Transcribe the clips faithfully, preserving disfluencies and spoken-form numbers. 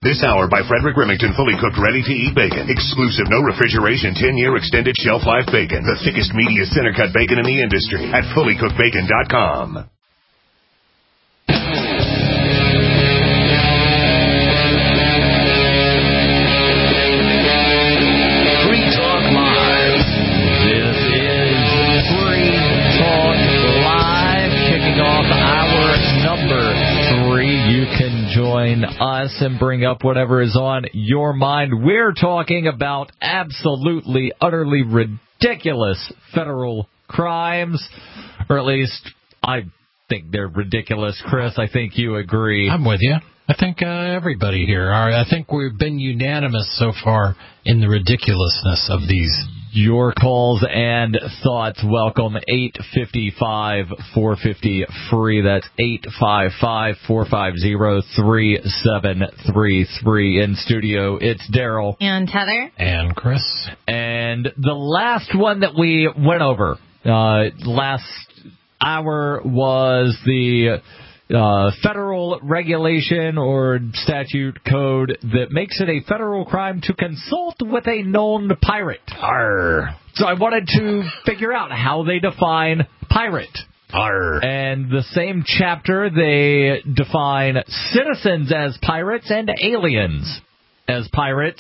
This hour by Frederick Remington, fully cooked, ready-to-eat bacon. Exclusive, no refrigeration, ten-year extended shelf life bacon. The thickest, meatiest, center-cut bacon in the industry at fully cooked bacon dot com. Free Talk Live. This is Free Talk Live, kicking off our number three. You can join us and bring up whatever is on your mind. We're talking about absolutely, utterly ridiculous federal crimes, or at least I think they're ridiculous. Chris, I think you agree. I'm with you. I think uh, everybody here are. I think we've been unanimous so far in the ridiculousness of these. Your calls and thoughts, welcome. Eight five five, four five zero, free. That's eight five five, four five zero, three seven three three. In studio, it's Daryl. And Heather. And Chris. And the last one that we went over uh, last hour was the Uh, federal regulation or statute code that makes it a federal crime to consult with a known pirate. Arr. So I wanted to figure out how they define pirate. Arr. And the same chapter, they define citizens as pirates and aliens as pirates.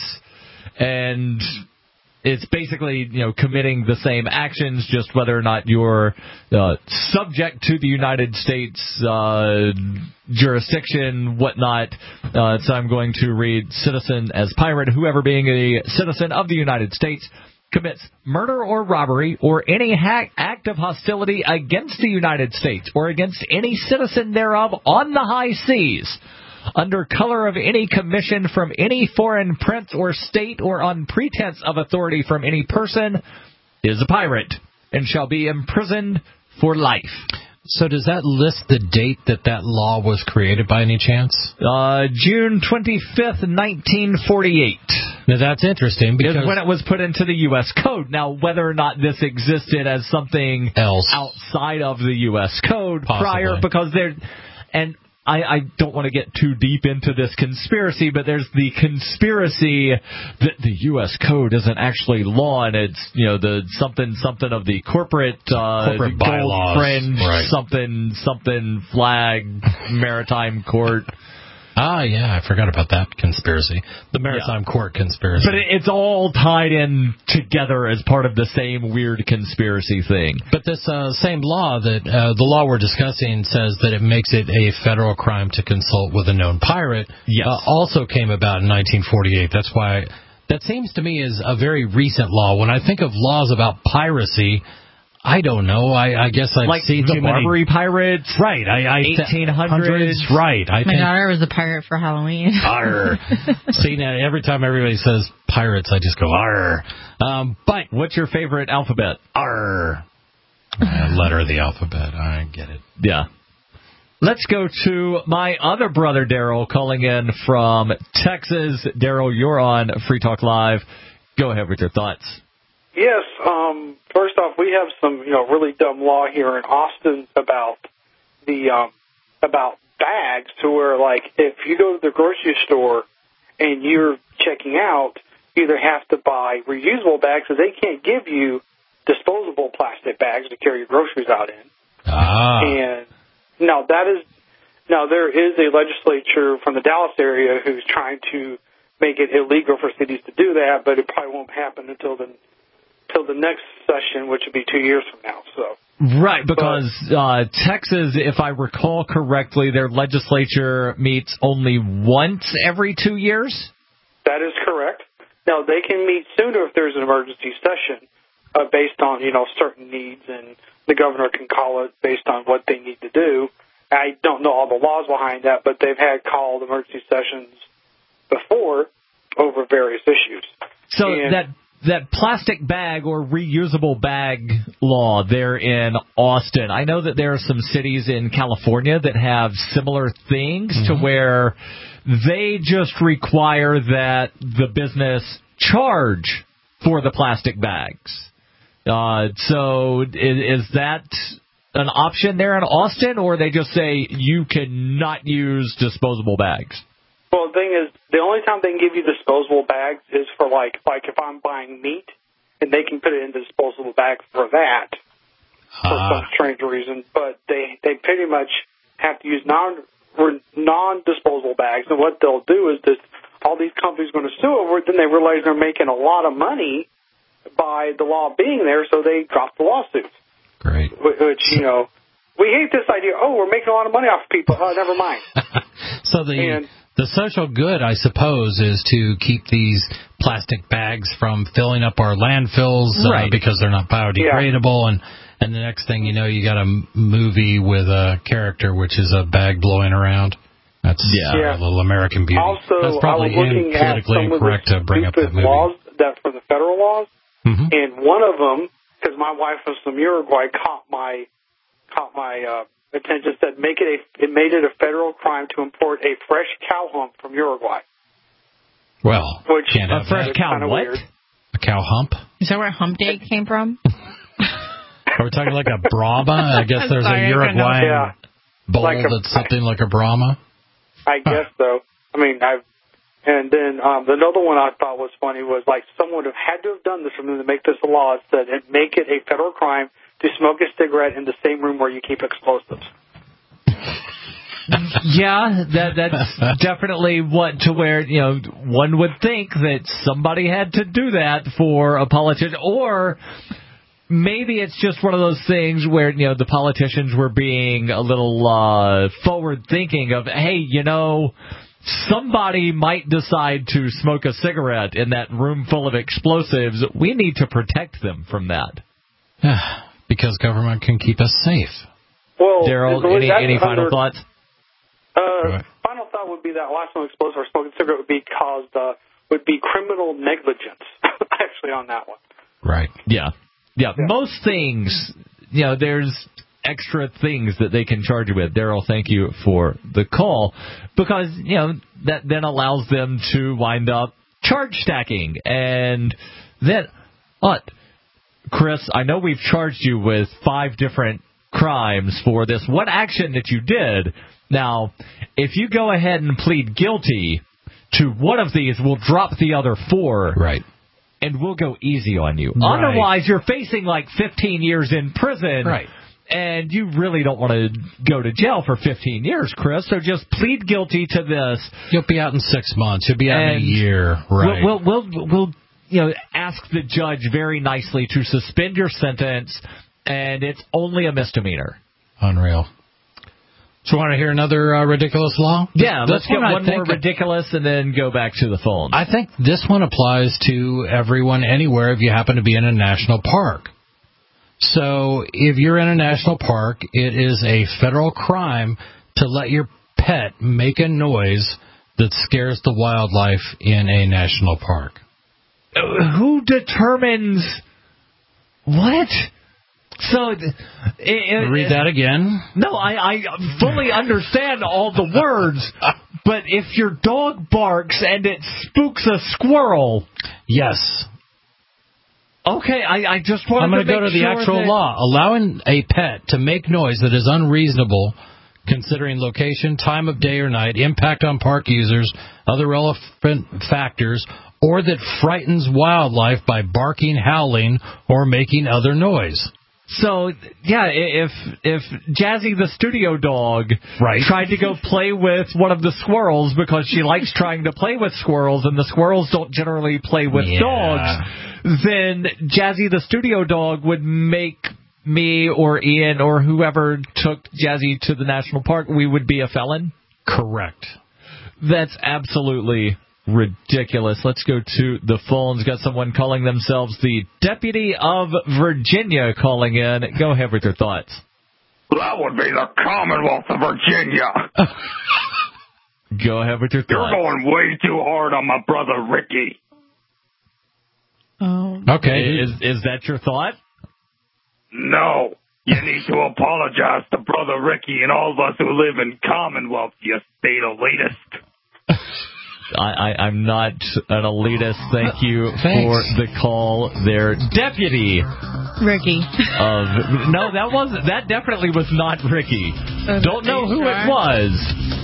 And it's basically, you know, committing the same actions, just whether or not you're uh, subject to the United States uh, jurisdiction, whatnot. Uh, so I'm going to read citizen as pirate. Whoever being a citizen of the United States commits murder or robbery or any ha- act of hostility against the United States or against any citizen thereof on the high seas, under color of any commission from any foreign prince or state or on pretense of authority from any person, is a pirate and shall be imprisoned for life. So does that list the date that that law was created by any chance? Uh, June twenty-fifth, nineteen forty-eight. Now that's interesting because is when it was put into the U S Code. Now, whether or not this existed as something else outside of the U S Code Possibly. prior, because there, and I, I don't want to get too deep into this conspiracy, but there's the conspiracy that the U S Code isn't actually law, and it's, you know, the something something of the corporate, uh, corporate gold bylaws, fringe, right. something something flag, maritime court. Ah, yeah, I forgot about that conspiracy. The Maritime yeah. Court conspiracy. But it, it's all tied in together as part of the same weird conspiracy thing. But this uh, same law, that uh, the law we're discussing, says that it makes it a federal crime to consult with a known pirate, yes. uh, also came about in nineteen forty-eight. That's why that seems to me is a very recent law. When I think of laws about piracy, I don't know. I, I guess I've like seen the too Barbary many... pirates, right? I, I eighteen hundreds, right? I My think... daughter was a pirate for Halloween. Arr. See, now every time everybody says pirates, I just go arr. Um, but what's your favorite alphabet? Arr. Uh, letter of the alphabet. I get it. Yeah. Let's go to my other brother, Daryl, calling in from Texas. Daryl, you're on Free Talk Live. Go ahead with your thoughts. Yes. Um, first off, we have some, you know, really dumb law here in Austin about the um, about bags, to where, like, if you go to the grocery store and you're checking out, you either have to buy reusable bags, because they can't give you disposable plastic bags to carry your groceries out in. Ah. And now that is now there is a legislature from the Dallas area who's trying to make it illegal for cities to do that, but it probably won't happen until the till the next session, which would be two years from now. So right, because but, uh, Texas, if I recall correctly, their legislature meets only once every two years. That is correct. Now they can meet sooner if there's an emergency session, uh, based on, you know, certain needs, and the governor can call it based on what they need to do. I don't know all the laws behind that, but they've had called emergency sessions before over various issues. So and, that. That plastic bag or reusable bag law there in Austin, I know that there are some cities in California that have similar things, mm-hmm. to where they just require that the business charge for the plastic bags. Uh, so is, is that an option there in Austin, or they just say you cannot use disposable bags? Well, the thing is, the only time they can give you disposable bags is for, like, like if I'm buying meat, and they can put it in the disposable bag for that, for uh. some strange reason. But they, they pretty much have to use non non-disposable bags. And what they'll do is that all these companies are going to sue over it, then they realize they're making a lot of money by the law being there, so they drop the lawsuit. Great. Which, you know, we hate this idea, oh, we're making a lot of money off people. Oh, never mind. So the and, the social good, I suppose, is to keep these plastic bags from filling up our landfills uh, right. because they're not biodegradable. Yeah. And, and the next thing you know, you got a movie with a character which is a bag blowing around. That's yeah. yeah. a little American Beauty. Also, That's probably I was looking in, politically at some incorrect of the to bring up that movie. Laws that for the federal laws, mm-hmm. and one of them, because my wife was from Uruguay, caught my caught my uh, attention. Said make it a it made it a federal crime to import a fresh cow hump from Uruguay. Well, which can't a have fresh that. cow what? Weird. A cow hump? Is that where hump day came from? Are we talking like a Brahma? I guess there's Sorry, a Uruguayan yeah. bowl like a, that's something like a Brahma. I guess so. I mean, I've and then um, the other one I thought was funny was like someone would have had to have done this for them to make this a law. It said and make it a federal crime to smoke a cigarette in the same room where you keep explosives. Yeah, that that's definitely what to where, you know, one would think that somebody had to do that for a politician, or maybe it's just one of those things where, you know, the politicians were being a little uh, forward-thinking of, hey, you know, somebody might decide to smoke a cigarette in that room full of explosives. We need to protect them from that. Because government can keep us safe. Well, Daryl, any, any final under, thoughts? Uh, final thought would be that last one, explosive or smoking cigarette, would be caused uh, would be criminal negligence. Actually, on that one. Right. Yeah. yeah, yeah. Most things, you know, there's extra things that they can charge you with. Daryl, thank you for the call, because you know that then allows them to wind up charge stacking, and then what? Chris, I know we've charged you with five different crimes for this one action that you did. Now, if you go ahead and plead guilty to one of these, we'll drop the other four. Right. And we'll go easy on you. Right. Otherwise, you're facing like fifteen years in prison. Right. And you really don't want to go to jail for fifteen years, Chris. So just plead guilty to this. You'll be out in six months. You'll be out in a year. Right. We'll, we'll, we'll, we'll you know, ask the judge very nicely to suspend your sentence, and it's only a misdemeanor. Unreal. So, want to hear another uh, ridiculous law? Yeah, this let's get one, one more ridiculous and then go back to the phone. I think this one applies to everyone anywhere if you happen to be in a national park. So, if you're in a national park, it is a federal crime to let your pet make a noise that scares the wildlife in a national park. Uh, who determines what? So, it, it, read that again. No, I, I fully understand all the words, but if your dog barks and it spooks a squirrel, yes. Okay, I, I just want I'm to going to go to the sure actual that... law. Allowing a pet to make noise that is unreasonable, considering location, time of day or night, impact on park users, other relevant factors, or that frightens wildlife by barking, howling, or making other noise. So, yeah, if if Jazzy the studio dog right. tried to go play with one of the squirrels because she likes trying to play with squirrels and the squirrels don't generally play with yeah. dogs, then Jazzy the studio dog would make me or Ian or whoever took Jazzy to the national park, we would be a felon? Correct. That's absolutely ridiculous. Let's go to the phones. Got someone calling themselves the Deputy of Virginia calling in. Go ahead with your thoughts. That would be the Commonwealth of Virginia. Go ahead with your thoughts. You're going way too hard on my brother Ricky. Oh. Okay. Is is that your thought? No. You need to apologize to brother Ricky and all of us who live in Commonwealth, you state elitist. I, I, I'm not an elitist. Thank you Thanks. for the call there. Deputy. Ricky. Of, no, that was that definitely was not Ricky. So Don't know who sure? it was.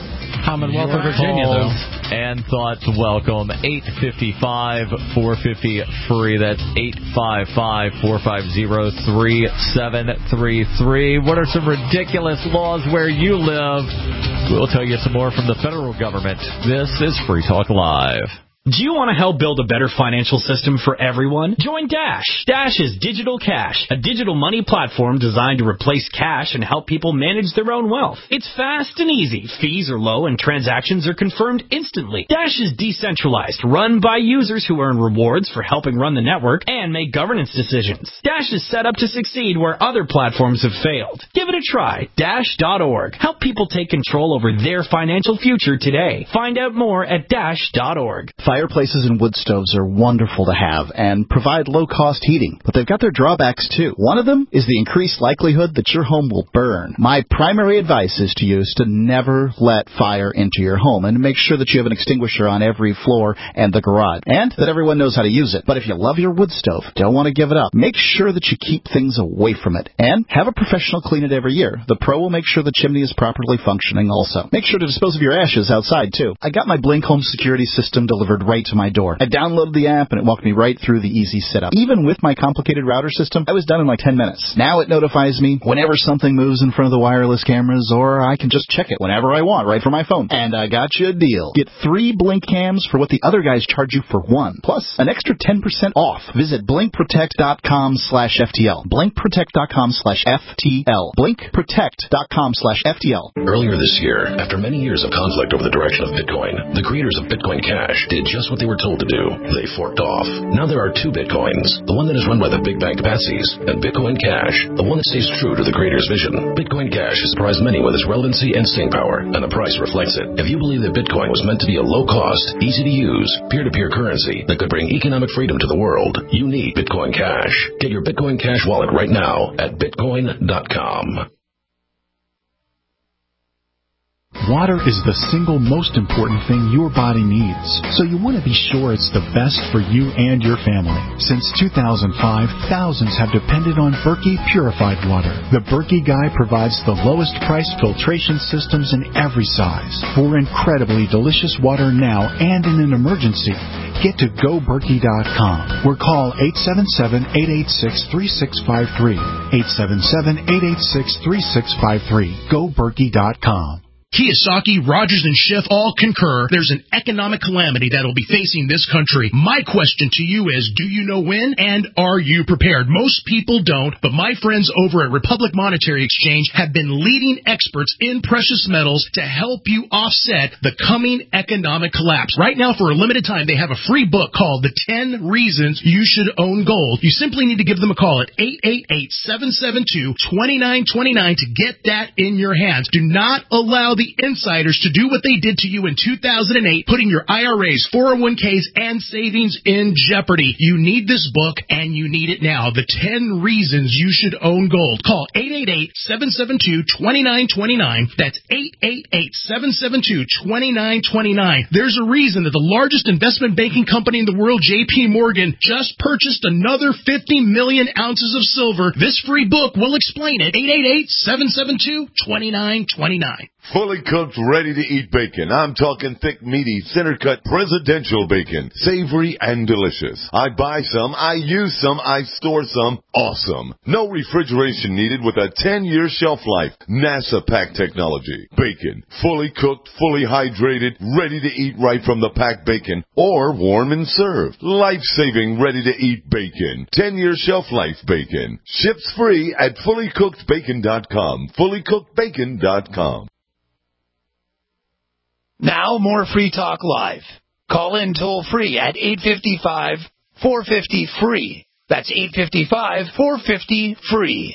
Commonwealth of Virginia, Calls though. and thoughts welcome. eight five five, four five zero, free. That's eight five five, four five zero, three seven three three. What are some ridiculous laws where you live? We'll tell you some more from the federal government. This is Free Talk Live. Do you want to help build a better financial system for everyone? Join Dash. Dash is Digital Cash, a digital money platform designed to replace cash and help people manage their own wealth. It's fast and easy. Fees are low and transactions are confirmed instantly. Dash is decentralized, run by users who earn rewards for helping run the network and make governance decisions. Dash is set up to succeed where other platforms have failed. Give it a try. Dash dot org. Help people take control over their financial future today. Find out more at Dash dot org. Fireplaces and wood stoves are wonderful to have and provide low-cost heating, but they've got their drawbacks too. One of them is the increased likelihood that your home will burn. My primary advice is to you is to never let fire into your home and make sure that you have an extinguisher on every floor and the garage, and that everyone knows how to use it. But if you love your wood stove, don't want to give it up, make sure that you keep things away from it and have a professional clean it every year. The pro will make sure the chimney is properly functioning also. Make sure to dispose of your ashes outside too. I got my Blink Home security system delivered right to my door. I downloaded the app and it walked me right through the easy setup. Even with my complicated router system, I was done in like ten minutes. Now it notifies me whenever something moves in front of the wireless cameras, or I can just check it whenever I want right from my phone. And I got you a deal. Get three Blink cams for what the other guys charge you for one, plus an extra ten percent off. Visit blink protect dot com slash F T L. blink protect dot com slash F T L. blink protect dot com slash F T L. Earlier this year, after many years of conflict over the direction of Bitcoin, the creators of Bitcoin Cash did just what they were told to do. They forked off. Now there are two Bitcoins, the one that is run by the big bank patsies, and Bitcoin Cash, the one that stays true to the creator's vision. Bitcoin Cash has surprised many with its relevancy and staying power, and the price reflects it. If you believe that Bitcoin was meant to be a low-cost, easy-to-use, peer-to-peer currency that could bring economic freedom to the world, you need Bitcoin Cash. Get your Bitcoin Cash wallet right now at bitcoin dot com. Water is the single most important thing your body needs, so you want to be sure it's the best for you and your family. Since two thousand five, thousands have depended on Berkey purified water. The Berkey Guy provides the lowest price filtration systems in every size. For incredibly delicious water now and in an emergency, get to go berkey dot com or call eight seven seven, eight eight six, three six five three. eight seven seven, eight eight six, three six five three. go berkey dot com. Kiyosaki, Rogers, and Schiff all concur there's an economic calamity that will be facing this country. My question to you is, do you know when, and are you prepared? Most people don't, but my friends over at Republic Monetary Exchange have been leading experts in precious metals to help you offset the coming economic collapse. Right now, for a limited time, they have a free book called The ten Reasons You Should Own Gold. You simply need to give them a call at eight eight eight, seven seven two, two nine two nine to get that in your hands. Do not allow the insiders to do what they did to you in two thousand eight, putting your I R As, four oh one k's, and savings in jeopardy. You need this book, and you need it now. The ten Reasons You Should Own Gold. Call eight eight eight, seven seven two, two nine two nine. That's eight eight eight, seven seven two, two nine two nine. There's a reason that the largest investment banking company in the world, J P Morgan, just purchased another fifty million ounces of silver. This free book will explain it. eight eight eight, seven seven two, two nine two nine. Fully cooked, ready-to-eat bacon. I'm talking thick, meaty, center-cut, presidential bacon. Savory and delicious. I buy some, I use some, I store some. Awesome. No refrigeration needed with a ten-year shelf life. NASA pack technology. Bacon. Fully cooked, fully hydrated, ready to eat right from the packed bacon. Or warm and served. Life-saving, ready-to-eat bacon. ten-year shelf life bacon. Ships free at fully cooked bacon dot com. fully cooked bacon dot com. Now, more Free Talk Live. Call in toll-free at eight five five, four five zero, free. That's eight five five, four five zero, free.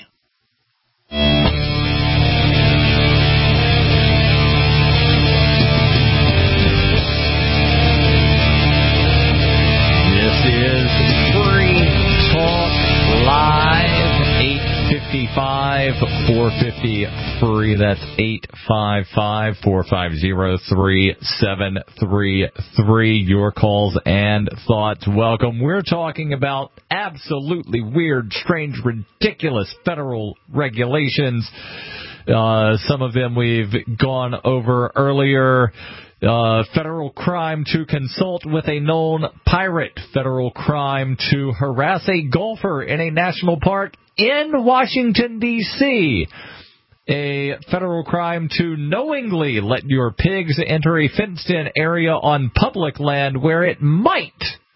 This is Free Talk Live. eight five five, four five zero, free. That's eight five five, four five zero, three seven three three. Your calls and thoughts welcome. We're talking about absolutely weird, strange, ridiculous federal regulations Uh, some of them we've gone over earlier. Uh, federal crime to consult with a known pirate. Federal crime to harass a golfer in a national park in Washington, D C A federal crime to knowingly let your pigs enter a fenced-in area on public land where it might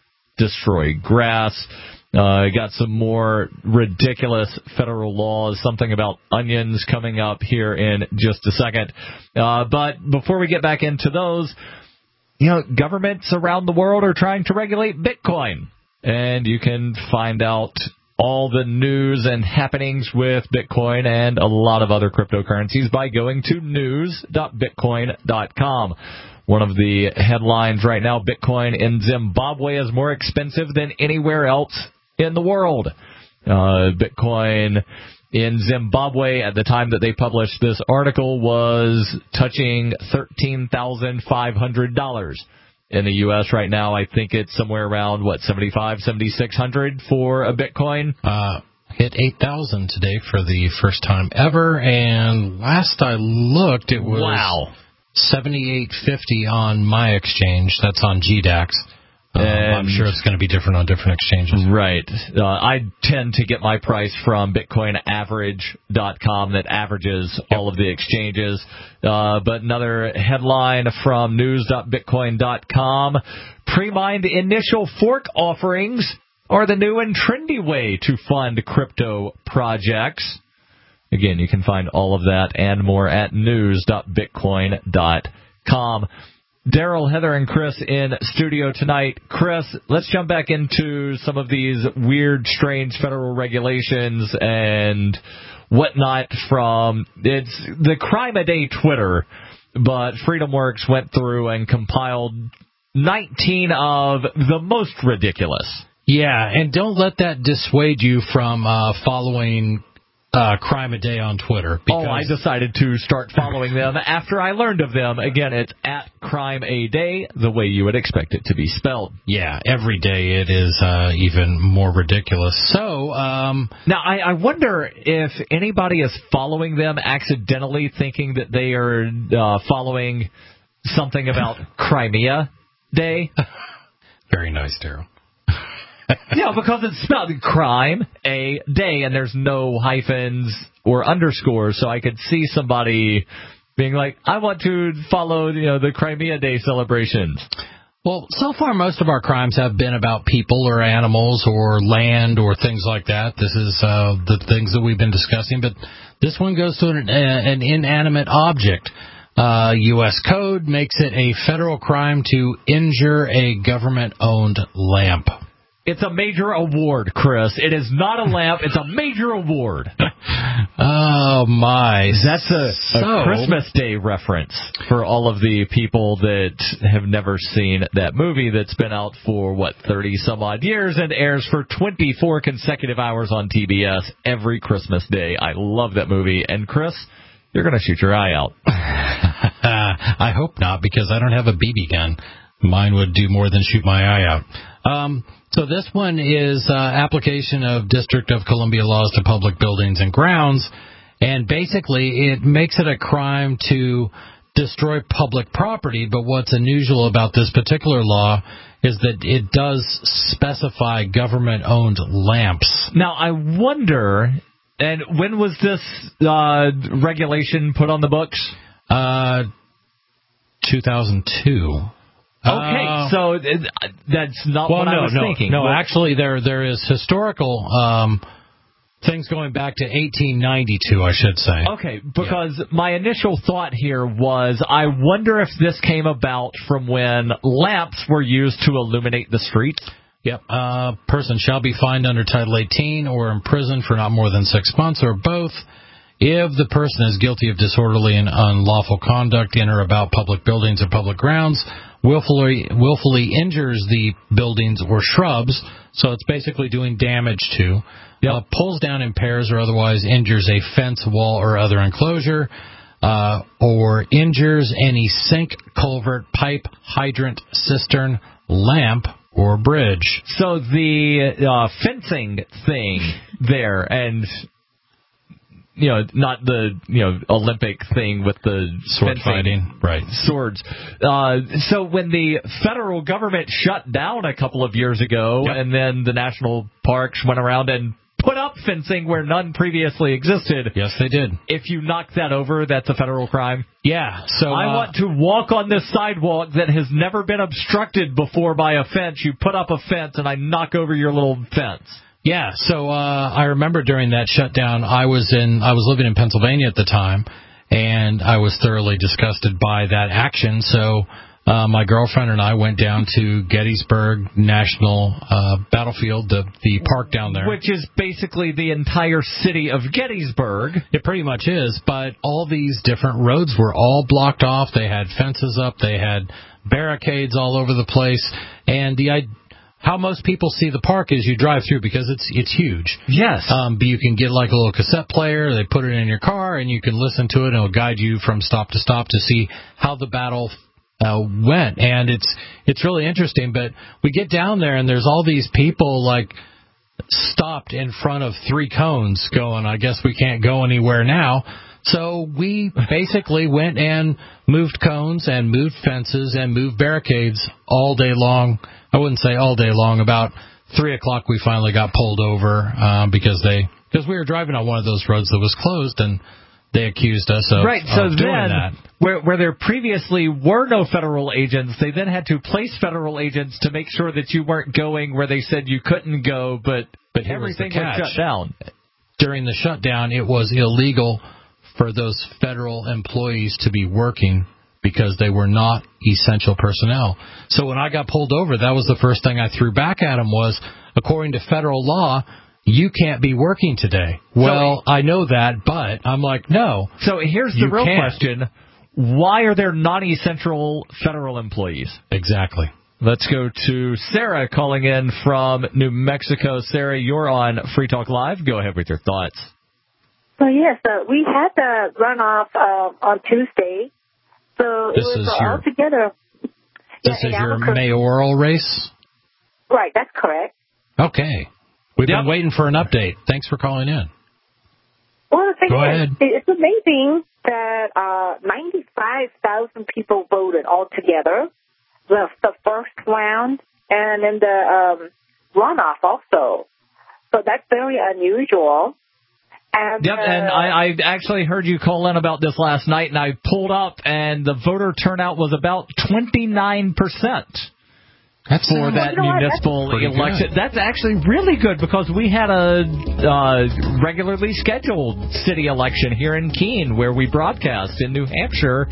destroy grass. Uh, got some more ridiculous federal laws, something about onions coming up here in just a second. Uh, but before we get back into those, you know, governments around the world are trying to regulate Bitcoin. And you can find out all the news and happenings with Bitcoin and a lot of other cryptocurrencies by going to news dot bitcoin dot com. One of the headlines right now, Bitcoin in Zimbabwe is more expensive than anywhere else in the world. Uh, Bitcoin in Zimbabwe at the time that they published this article was touching thirteen thousand five hundred dollars. In the U S right now, I think it's somewhere around, what, seventy-five, seventy-six hundred for a Bitcoin? Uh, hit eight thousand today for the first time ever, and last I looked, it was wow. seventy-eight fifty on my exchange. That's on G DAX. Um, I'm sure it's going to be different on different exchanges. Right. Uh, I tend to get my price from bitcoin average dot com that averages yep. all of the exchanges. Uh, but another headline from news dot bitcoin dot com, pre-mined initial fork offerings are the new and trendy way to fund crypto projects. Again, you can find all of that and more at news dot bitcoin dot com. Daryl, Heather, and Chris in studio tonight. Chris, let's jump back into some of these weird, strange federal regulations and whatnot from, it's the Crime a Day Twitter, but FreedomWorks went through and compiled nineteen of the most ridiculous. Yeah, and don't let that dissuade you from uh, following Uh, Crime a Day on Twitter. Oh, I decided to start following them after I learned of them. Again, it's at Crime a Day, the way you would expect it to be spelled. Yeah, every day it is uh, even more ridiculous. So, um... Now, I, I wonder if anybody is following them accidentally thinking that they are uh, following something about Crimea Day. Very nice, Daryl. Yeah, because it's spelled crime a day, and there's no hyphens or underscores, so I could see somebody being like, I want to follow, you know, the Crimea Day celebrations. Well, so far most of our crimes have been about people or animals or land or things like that. This is uh, the things that we've been discussing, but this one goes to an, uh, an inanimate object. Uh, U S Code makes it a federal crime to injure a government-owned lamp. It's a major award, Chris. It is not a lamp. It's a major award. Oh, my. That's a, so, a Christmas Day reference for all of the people that have never seen that movie that's been out for, what, thirty-some-odd years and airs for twenty-four consecutive hours on T B S every Christmas Day. I love that movie. And, Chris, you're going to shoot your eye out. I hope not, because I don't have a B B gun. Mine would do more than shoot my eye out. Um... So this one is uh, application of District of Columbia laws to public buildings and grounds, and basically it makes it a crime to destroy public property, but what's unusual about this particular law is that it does specify government-owned lamps. Now, I wonder, and when was this uh, regulation put on the books? Uh, two thousand two. Okay, uh, so it, that's not well, what no, I was no, thinking. No, well, actually, there there is historical um, things going back to eighteen ninety-two, I should say. Okay, because yeah. my initial thought here was, I wonder if this came about from when lamps were used to illuminate the streets. Yep. Uh, person shall be fined under Title eighteen or imprisoned for not more than six months or both if the person is guilty of disorderly and unlawful conduct in or about public buildings or public grounds, willfully willfully injures the buildings or shrubs, so it's basically doing damage to, yep. uh, pulls down, impairs, or otherwise injures a fence, wall, or other enclosure, uh, or injures any sink, culvert, pipe, hydrant, cistern, lamp, or bridge. So the uh, fencing thing there, and you know, not the, you know, Olympic thing with the sword fencing, fighting, right? Swords. Uh, so when the federal government shut down a couple of years ago, yep. and then the national parks went around and put up fencing where none previously existed. Yes, they did. If you knock that over, that's a federal crime. Yeah. So I uh, want to walk on this sidewalk that has never been obstructed before by a fence. You put up a fence, and I knock over your little fence. Yeah. So uh, I remember during that shutdown, I was in I was living in Pennsylvania at the time, and I was thoroughly disgusted by that action. So Uh, my girlfriend and I went down to Gettysburg National uh, Battlefield, the, the park down there. Which is basically the entire city of Gettysburg. It pretty much is, but all these different roads were all blocked off. They had fences up. They had barricades all over the place. And the I, how most people see the park is you drive through because it's it's huge. Yes. Um, but you can get like a little cassette player. They put it in your car, and you can listen to it, and it'll guide you from stop to stop to see how the battle Uh, went, and it's it's really interesting. But we get down there, and there's all these people like stopped in front of three cones, going, "I guess we can't go anywhere now." So we basically went and moved cones and moved fences and moved barricades all day long. I wouldn't say all day long. About three o'clock, we finally got pulled over um, because they because we were driving on one of those roads that was closed, and they accused us of, right, so of doing then, that. Where, where there previously were no federal agents, they then had to place federal agents to make sure that you weren't going where they said you couldn't go, but, but everything was, was shut down. During the shutdown, it was illegal for those federal employees to be working because they were not essential personnel. So when I got pulled over, that was the first thing I threw back at them was, according to federal law, you can't be working today. Well, so, I know that, but I'm like, no. So here's the real can't. question. Why are there non-essential federal employees? Exactly. Let's go to Sarah calling in from New Mexico. Sarah, you're on Free Talk Live. Go ahead with your thoughts. So, yes, uh, we had the runoff uh, on Tuesday. So this it was is uh, your, all together. This yeah, is your mayoral race? Right, that's correct. Okay. We've yep. been waiting for an update. Thanks for calling in. Well, the thing Go is, ahead. it's amazing that uh, ninety-five thousand people voted altogether, the, the first round, and then the um, runoff also. So that's very unusual. And, yep, uh, and I, I actually heard you call in about this last night, and I pulled up, and the voter turnout was about twenty-nine percent. That's for that you know municipal what? That's election. good. That's actually really good because we had a uh, regularly scheduled city election here in Keene where we broadcast in New Hampshire,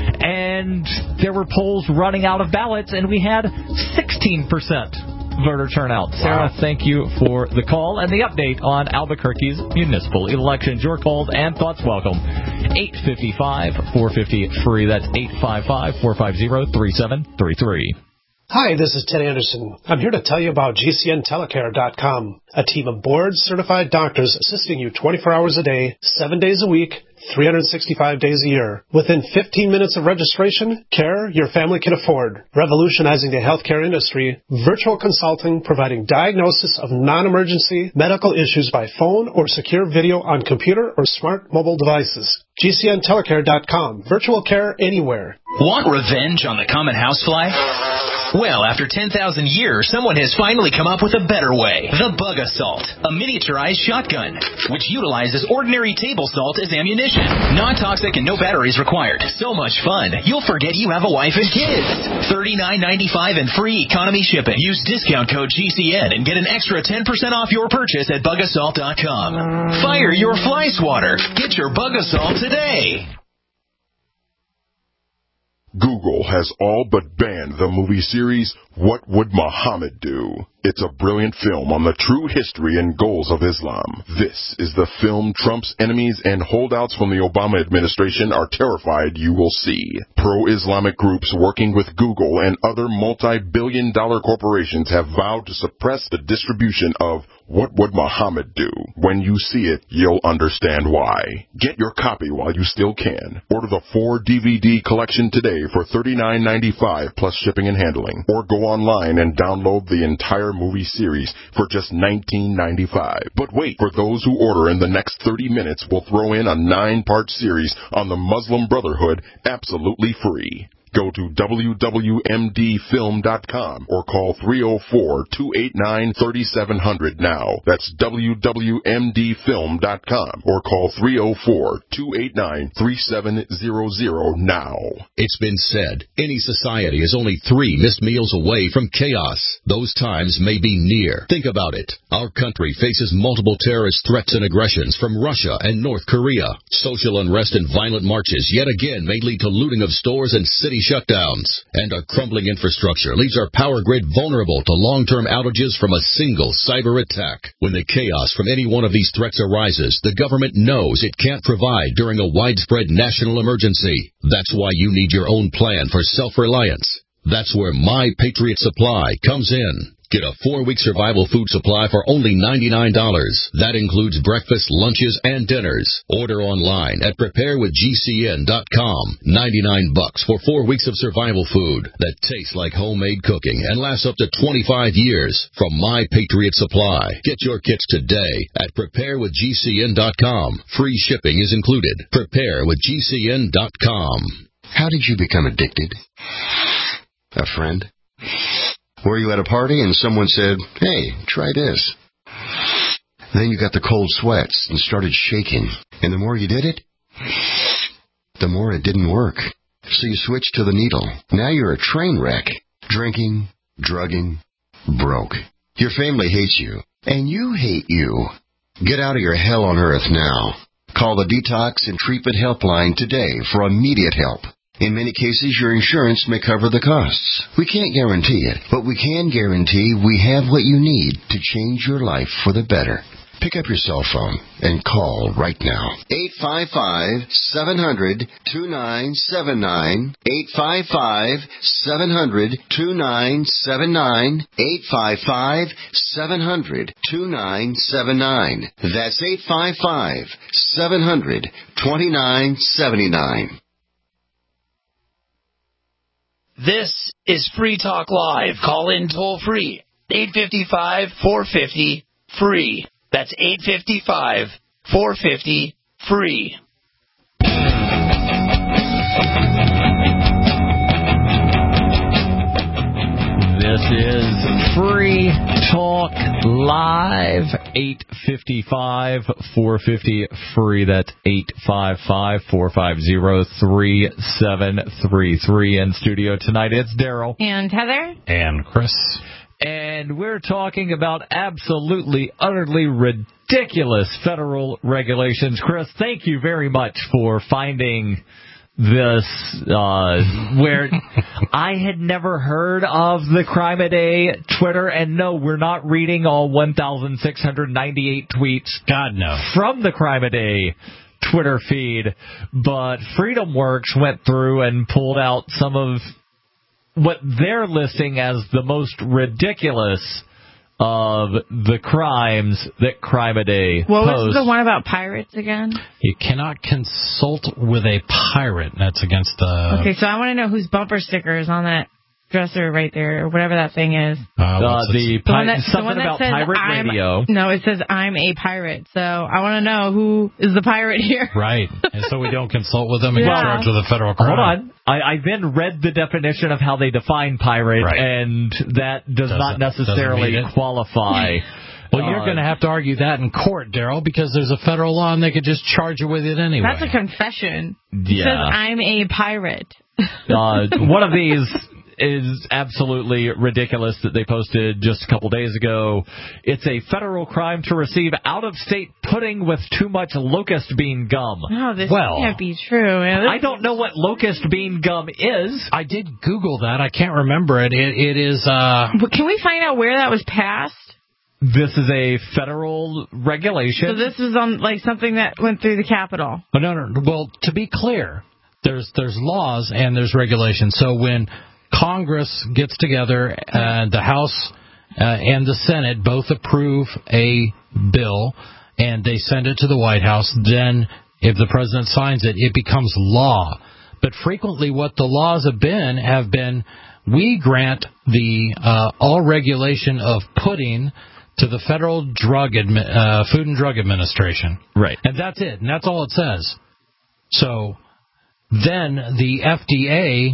and there were polls running out of ballots, and we had sixteen percent voter turnout. Wow. Sarah, thank you for the call and the update on Albuquerque's municipal elections. Your calls and thoughts welcome. eight five five, four five zero, free. That's eight five five, four five zero, three seven three three. Hi, this is Ted Anderson. I'm here to tell you about G C N telecare dot com, a team of board-certified doctors assisting you twenty-four hours a day, seven days a week, three hundred sixty-five days a year. Within fifteen minutes of registration, care your family can afford. Revolutionizing the healthcare industry, virtual consulting providing diagnosis of non-emergency medical issues by phone or secure video on computer or smart mobile devices. G C N telecare dot com, virtual care anywhere. Want revenge on the common housefly? Well, after ten thousand years, someone has finally come up with a better way. The Bug Assault, a miniaturized shotgun, which utilizes ordinary table salt as ammunition. Non-toxic and no batteries required. So much fun, you'll forget you have a wife and kids. thirty-nine ninety-five and free economy shipping. Use discount code G C N and get an extra ten percent off your purchase at bug assault dot com. Fire your fly swatter. Get your Bug Assault today. Google has all but banned the movie series What Would Muhammad Do? It's a brilliant film on the true history and goals of Islam. This is the film Trump's enemies and holdouts from the Obama administration are terrified you will see. Pro-Islamic groups working with Google and other multi-billion dollar corporations have vowed to suppress the distribution of What Would Muhammad Do? When you see it, you'll understand why. Get your copy while you still can. Order the four D V D collection today for thirty-nine ninety-five plus shipping and handling. Or go online and download the entire movie series for just nineteen ninety-five. But wait, for those who order in the next thirty minutes, we'll throw in a nine-part series on the Muslim Brotherhood absolutely free. Go to W W M D film dot com or call three oh four, two eight nine, three seven zero zero now. That's W W M D film dot com or call three oh four, two eight nine, three seven zero zero now. It's been said, any society is only three missed meals away from chaos. Those times may be near. Think about it. Our country faces multiple terrorist threats and aggressions from Russia and North Korea. Social unrest and violent marches yet again may lead to looting of stores and city shutdowns, and a crumbling infrastructure leaves our power grid vulnerable to long-term outages from a single cyber attack. When the chaos from any one of these threats arises, the government knows it can't provide during a widespread national emergency. That's why you need your own plan for self-reliance. That's where My Patriot Supply comes in. Get a four-week survival food supply for only ninety-nine dollars. That includes breakfast, lunches, and dinners. Order online at prepare with G C N dot com. ninety-nine bucks for four weeks of survival food that tastes like homemade cooking and lasts up to twenty-five years from My Patriot Supply. Get your kits today at prepare with G C N dot com. Free shipping is included. prepare with G C N dot com. How did you become addicted? A friend? Were you at a party and someone said, hey, try this? Then you got the cold sweats and started shaking. And the more you did it, the more it didn't work. So you switched to the needle. Now you're a train wreck. Drinking, drugging, broke. Your family hates you. And you hate you. Get out of your hell on earth now. Call the Detox and Treatment Helpline today for immediate help. In many cases, your insurance may cover the costs. We can't guarantee it, but we can guarantee we have what you need to change your life for the better. Pick up your cell phone and call right now. eight five five, seven hundred, two nine seven nine. eight five five, seven hundred, two nine seven nine. eight five five, seven hundred, two nine seven nine. That's eight five five, seven hundred, two nine seven nine. This is Free Talk Live. Call in toll free. eight five five, four five zero, free. That's eight five five, four five zero, free. This is Free Talk Live, eight five five, four five zero, free. That's eight five five, four five zero, three seven three three. In studio tonight, it's Daryl. And Heather. And Chris. And we're talking about absolutely, utterly ridiculous federal regulations. Chris, thank you very much for finding this, uh, where I had never heard of the Crime a Day Twitter, and no, we're not reading all one thousand six hundred ninety-eight tweets. God, no. From the Crime a Day Twitter feed, but FreedomWorks went through and pulled out some of what they're listing as the most ridiculous of the crimes that Crime a Day What posts. was the one about pirates again? You cannot consult with a pirate. That's against the... Okay, so I want to know whose bumper sticker is on that dresser right there, or whatever that thing is. Uh, uh, the the pi- one that, something the one that about says pirate I'm, radio. No, it says I'm a pirate. So I want to know who is the pirate here. Right. And so we don't consult with them and Yeah. get charged with a federal crime. Hold on. I, I then read the definition of how they define pirate, Right. and that does Doesn't- not necessarily doesn't meet it. qualify. Well, you're Uh, going to have to argue that in court, Daryl, because there's a federal law and they could just charge you with it anyway. That's a confession. It Yeah. says I'm a pirate. Uh, one of these is absolutely ridiculous that they posted just a couple days ago. It's a federal crime to receive out-of-state pudding with too much locust bean gum. Oh, this Well, can't be true. Man. This I don't know what locust bean gum is. I did Google that. I can't remember it. It, it is... Uh, But can we find out where that was passed? This is a federal regulation. So this is on like something that went through the Capitol. oh, no, no. Well, to be clear, there's there's laws and there's regulations. So when Congress gets together and the House uh, and the Senate both approve a bill and they send it to the White House, then if the president signs it, it becomes law. But frequently what the laws have been have been we grant the uh, all regulation of pudding to the Federal Drug Admi- uh, Food and Drug Administration. Right. And that's it. And that's all it says. So then the F D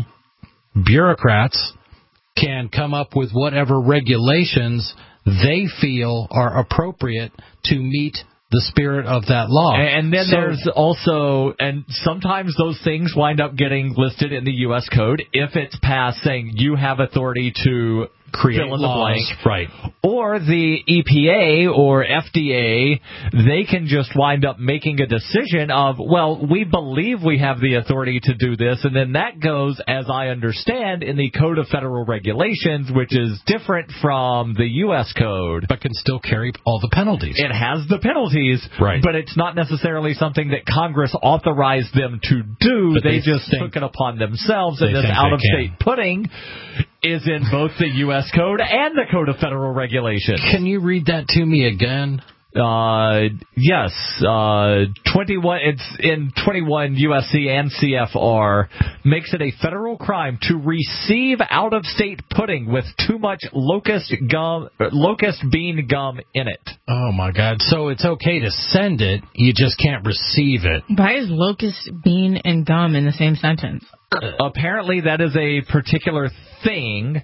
A bureaucrats can come up with whatever regulations they feel are appropriate to meet the spirit of that law. And then so, there's also, and sometimes those things wind up getting listed in the U S Code if it's passed saying you have authority to create fill in laws, the blank. right? Or the E P A or F D A, they can just wind up making a decision of, well, we believe we have the authority to do this, and then that goes, as I understand, in the Code of Federal Regulations, which is different from the U S Code. But can still carry all the penalties. It has the penalties, right. But it's not necessarily something that Congress authorized them to do. But they, they just think, took it upon themselves, and this out-of-state pudding is in both the U S Code and the Code of Federal Regulations. Can you read that to me again? Uh, yes. Uh, twenty-one. It's in twenty-one U S C and C F R. Makes it a federal crime to receive out-of-state pudding with too much locust gum, locust bean gum in it. Oh my God! So it's okay to send it, you just can't receive it. Why is locust bean and gum in the same sentence? Apparently, that is a particular thing.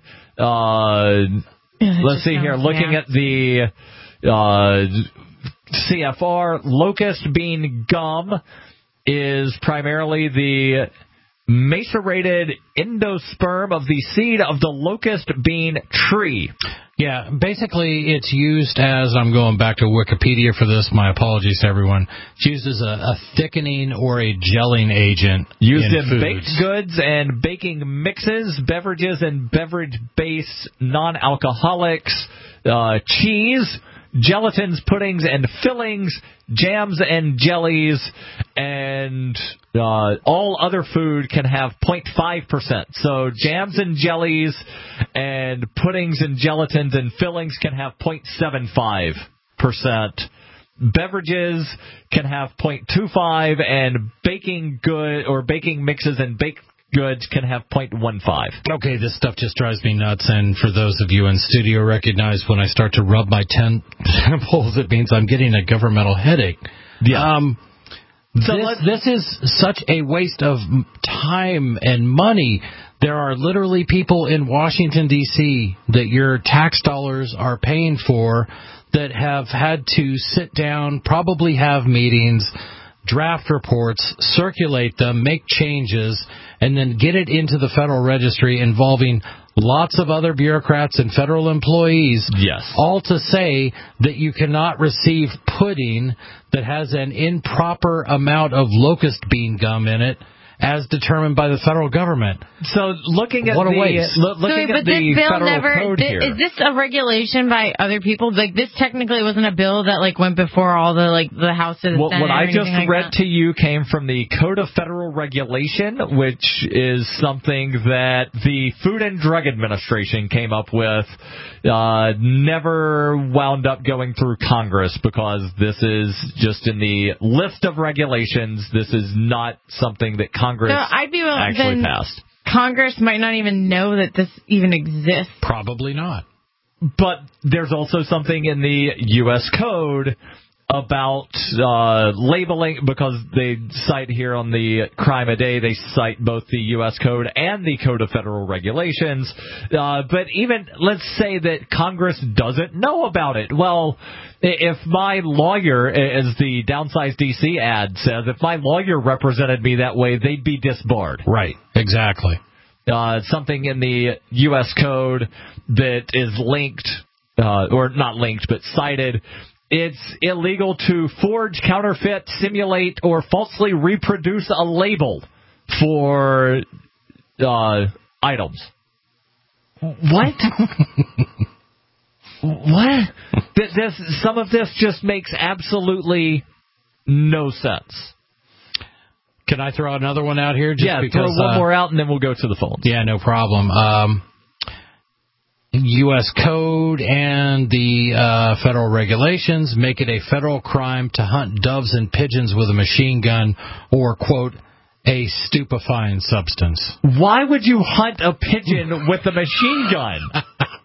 Uh, let's see here. Looking at the uh, C F R, locust bean gum is primarily the macerated endosperm of the seed of the locust bean tree. Yeah, basically it's used as, I'm going back to Wikipedia for this, my apologies to everyone, it's used as a, a thickening or a gelling agent used in, in foods. baked goods and baking mixes, beverages and beverage-based non-alcoholics, uh, cheese, gelatins, puddings, and fillings, jams and jellies, and uh, all other food can have zero point five percent. So jams and jellies and puddings and gelatins and fillings can have zero point seven five percent. Beverages can have zero point two five, and baking good or baking mixes and baked goods can have zero point one five. Okay, this stuff just drives me nuts, and for those of you in studio recognize when I start to rub my ten- temples, it means I'm getting a governmental headache. Yeah. Um, so this, this is such a waste of time and money. There are literally people in Washington, D C that your tax dollars are paying for that have had to sit down, probably have meetings, draft reports, circulate them, make changes, and then get it into the Federal Registry involving lots of other bureaucrats and federal employees, yes, all to say that you cannot receive pudding that has an improper amount of locust bean gum in it, as determined by the federal government. So looking at what a the waste. lo- looking so, at but the this bill federal never, code th- here. Is this a regulation by other people? Like, this technically wasn't a bill that like went before all the like the House and the What, Senate. what I or just anything like read that? to you came from the Code of Federal Regulation, which is something that the Food and Drug Administration came up with. Uh, never wound up going through Congress because this is just in the list of regulations. This is not something that Congress So I'd be willing, actually then passed. Congress might not even know that this even exists. Probably not. But there's also something in the U S Code about uh, labeling, because they cite here on the Crime a Day, they cite both the U S Code and the Code of Federal Regulations. Uh, but even, let's say that Congress doesn't know about it. Well, if my lawyer, as the Downsize D C ad says, if my lawyer represented me that way, they'd be disbarred. Right, exactly. Uh, something in the U S Code that is linked, uh, or not linked, but cited. It's illegal to forge, counterfeit, simulate, or falsely reproduce a label for uh, items. What? What? This, some of this just makes absolutely no sense. Can I throw another one out here? Just yeah, because, throw one uh, more out and then we'll go to the phones. Yeah, no problem. Um, U S Code and the uh, federal regulations make it a federal crime to hunt doves and pigeons with a machine gun or, quote, a stupefying substance. Why would you hunt a pigeon with a machine gun?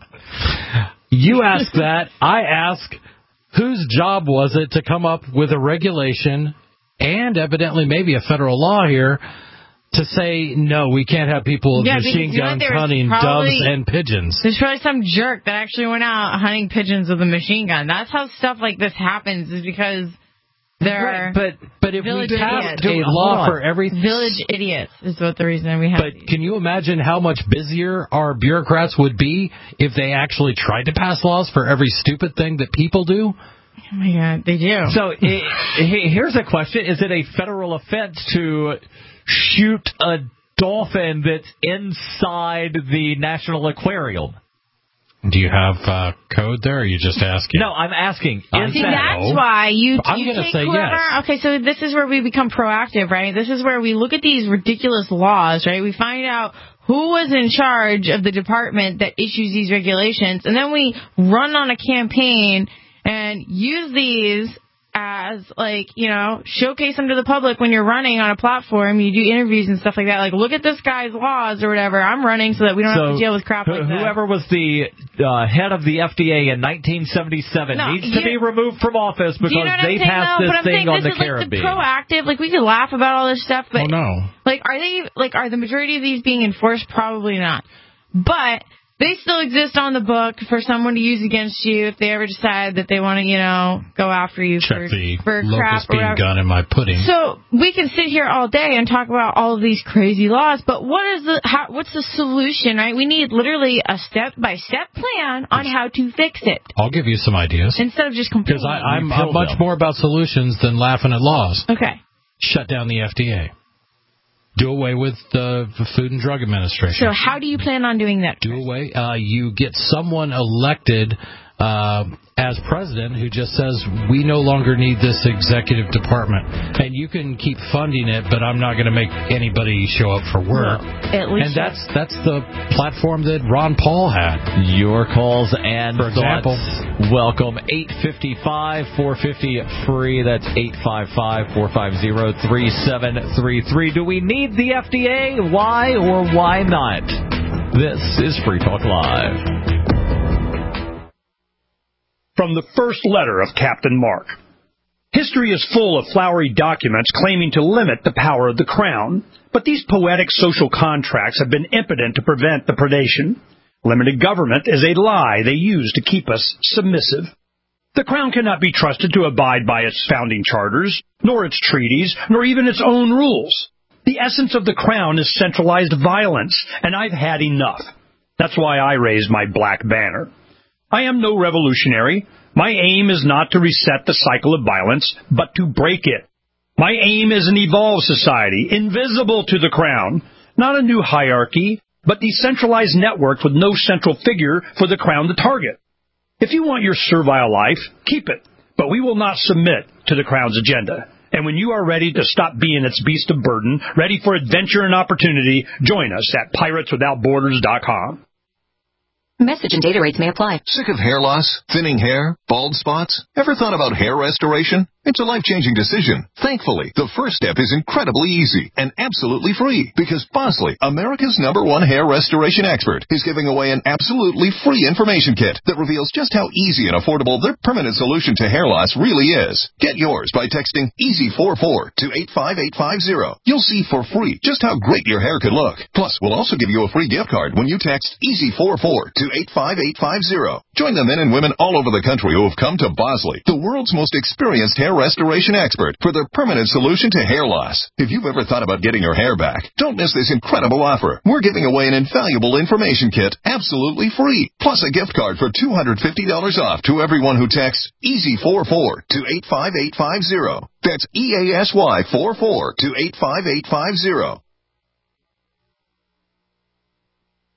You ask that. I ask, whose job was it to come up with a regulation and evidently maybe a federal law here to say, no, we can't have people with yeah, machine guns you know, hunting probably, doves and pigeons. There's probably some jerk that actually went out hunting pigeons with a machine gun. That's how stuff like this happens, is because there right, are but but if village we passed a idiots. law for every village idiots is what the reason we have. But these. Can you imagine how much busier our bureaucrats would be if they actually tried to pass laws for every stupid thing that people do? Oh my God, they do. So it, here's a question: is it a federal offense to shoot a dolphin that's inside the National Aquarium? Do you have uh, code there, or are you just asking? No, I'm asking. See, that's why you, I'm you gonna take say whoever, yes. Okay, so this is where we become proactive, right? This is where we look at these ridiculous laws, right? We find out who was in charge of the department that issues these regulations, and then we run on a campaign and use these as, like, you know, showcase them to the public when you're running on a platform. You do interviews and stuff like that. Like, look at this guy's laws or whatever. I'm running so that we don't so have to deal with crap like that. Whoever was the uh, head of the F D A in nineteen seventy-seven no, needs to be removed from office because you know they saying, passed though? this but I'm thing saying on this the is Caribbean. Like the proactive, like we could laugh about all this stuff, but oh, no. like are they like are the majority of these being enforced? Probably not. But they still exist on the book for someone to use against you if they ever decide that they want to, you know, go after you Check for, the for crap locust or bean whatever. gun in my pudding. So we can sit here all day and talk about all of these crazy laws, but what is the how, what's the solution, right? We need literally a step-by-step plan on how to fix it. I'll give you some ideas. Instead of just complaining. Because I'm, I'm much more about solutions than laughing at laws. Okay. Shut down the F D A. Do away with the Food and Drug Administration. So how do you plan on doing that? Do away. Uh, you get someone elected uh, as president who just says, we no longer need this executive department. And you can keep funding it, but I'm not going to make anybody show up for work. Well, at least and that's that's the platform that Ron Paul had. Your calls and for example. thoughts. Welcome. eight five five, four five zero, free. That's eight five five, four five zero, three seven three three. Do we need the F D A? Why or why not? This is Free Talk Live. From the first letter of Captain Mark. History is full of flowery documents claiming to limit the power of the crown, but these poetic social contracts have been impotent to prevent the predation. Limited government is a lie they use to keep us submissive. The crown cannot be trusted to abide by its founding charters, nor its treaties, nor even its own rules. The essence of the crown is centralized violence, and I've had enough. That's why I raised my black banner. I am no revolutionary. My aim is not to reset the cycle of violence, but to break it. My aim is an evolved society, invisible to the crown. Not a new hierarchy, but decentralized networks with no central figure for the crown to target. If you want your servile life, keep it. But we will not submit to the crown's agenda. And when you are ready to stop being its beast of burden, ready for adventure and opportunity, join us at pirates without borders dot com. Message and data rates may apply. Sick of hair loss, thinning hair, bald spots? Ever thought about hair restoration? It's a life-changing decision. Thankfully, the first step is incredibly easy and absolutely free because Bosley, America's number one hair restoration expert, is giving away an absolutely free information kit that reveals just how easy and affordable their permanent solution to hair loss really is. Get yours by texting easy four four to eight five eight five zero. You'll see for free just how great your hair could look. Plus, we'll also give you a free gift card when you text easy four four to eight five eight five zero. Join the men and women all over the country who have come to Bosley, the world's most experienced hair restoration expert, for their permanent solution to hair loss. If you've ever thought about getting your hair back, don't miss this incredible offer. We're giving away an invaluable information kit absolutely free, plus a gift card for two hundred fifty dollars off to everyone who texts easy four four to eight five eight five zero. That's E A S Y four four to eight five eight five zero.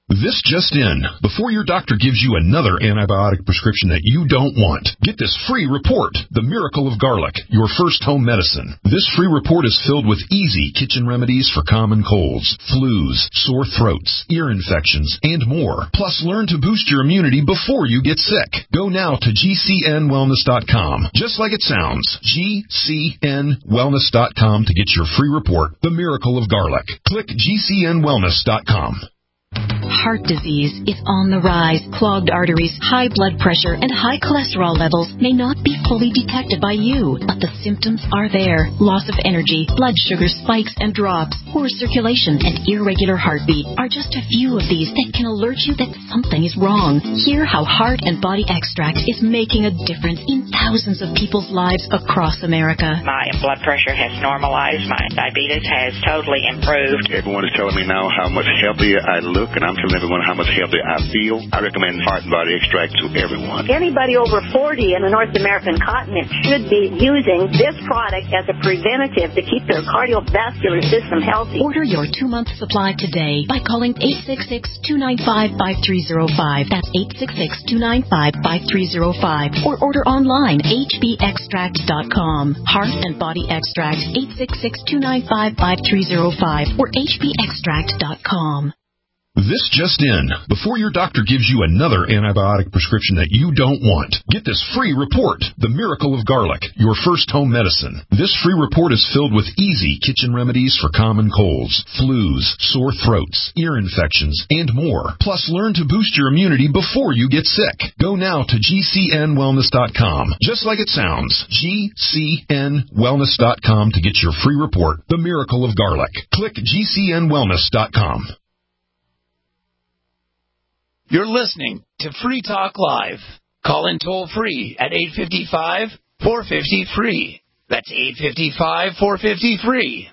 This just in. Before your doctor gives you another antibiotic prescription that you don't want, get this free report, The Miracle of Garlic, your first home medicine. This free report is filled with easy kitchen remedies for common colds, flus, sore throats, ear infections, and more. Plus, learn to boost your immunity before you get sick. Go now to G C N wellness dot com. Just like it sounds, G C N wellness dot com to get your free report, The Miracle of Garlic. Click G C N wellness dot com. Heart disease is on the rise. Clogged arteries, high blood pressure, and high cholesterol levels may not be fully detected by you, but the symptoms are there. Loss of energy, blood sugar spikes and drops, poor circulation, and irregular heartbeat are just a few of these that can alert you that something is wrong. Hear how Heart and Body Extract is making a difference in thousands of people's lives across America. My blood pressure has normalized. My diabetes has totally improved. Everyone is telling me now how much healthier I look, and I'm telling everyone how much healthier I feel. I recommend Heart and Body Extract to everyone. Anybody over forty in the North American continent should be using this product as a preventative to keep their cardiovascular system healthy. Order your two-month supply today by calling eight six six, two nine five, five three zero five. That's eight six six, two nine five, five three zero five. Or order online, H B extract dot com. Heart and Body Extract, eight six six, two nine five, five three zero five or H B extract dot com. This just in. Before your doctor gives you another antibiotic prescription that you don't want, get this free report, The Miracle of Garlic, your first home medicine. This free report is filled with easy kitchen remedies for common colds, flus, sore throats, ear infections, and more. Plus, learn to boost your immunity before you get sick. Go now to G C N wellness dot com. Just like it sounds, G C N wellness dot com to get your free report, The Miracle of Garlic. Click G C N wellness dot com. You're listening to Free Talk Live. Call in toll free at eight five five, four five zero, free. That's eight five five, four five zero, free.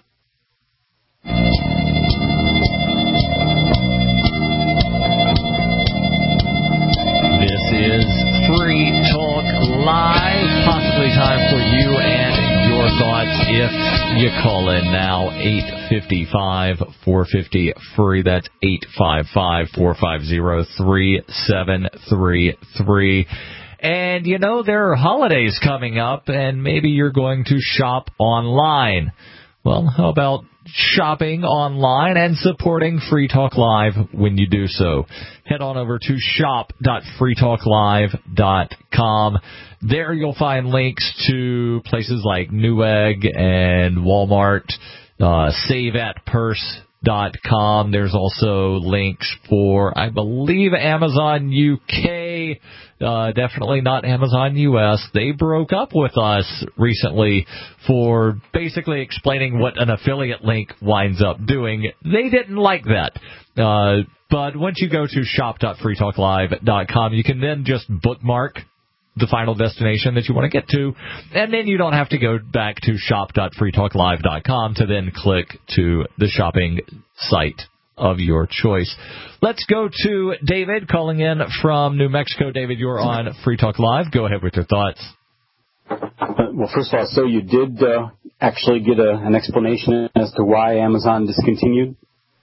This is Free Talk Live. Possibly time for you and your thoughts if you call in now. eight five five, four five zero, free. That's eight five five, four five zero, three seven three three. And, you know, there are holidays coming up, and maybe you're going to shop online. Well, how about shopping online and supporting Free Talk Live when you do so? Head on over to shop dot free talk live dot com. There you'll find links to places like Newegg and Walmart, uh, save at purse dot com. There's also links for, I believe, Amazon U K. Uh, definitely not Amazon U S. They broke up with us recently for basically explaining what an affiliate link winds up doing. They didn't like that. Uh, but once you go to shop dot free talk live dot com, you can then just bookmark the final destination that you want to get to, and then you don't have to go back to shop dot free talk live dot com to then click to the shopping site of your choice. Let's go to David calling in from New Mexico. David, you're on Free Talk Live. Go ahead with your thoughts. Uh, well, first of all, so you did uh, actually get a, an explanation as to why Amazon discontinued?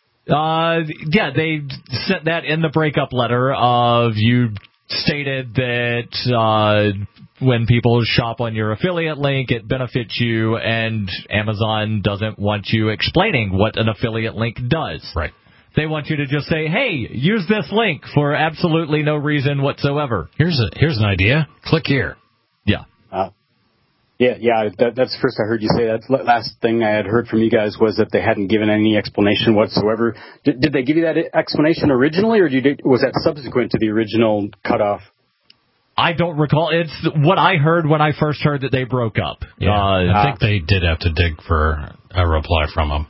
Uh, yeah, they sent that in the breakup letter of you stated that uh, when people shop on your affiliate link, it benefits you, and Amazon doesn't want you explaining what an affiliate link does. Right. They want you to just say, hey, use this link for absolutely no reason whatsoever. Here's a here's an idea. Click here. Yeah. Uh, yeah, yeah. That, that's the first I heard you say that. Last thing I had heard from you guys was that they hadn't given any explanation whatsoever. Did, did they give you that explanation originally, or did you, was that subsequent to the original cutoff? I don't recall. It's what I heard when I first heard that they broke up. Yeah, uh, I think they did have to dig for a reply from them.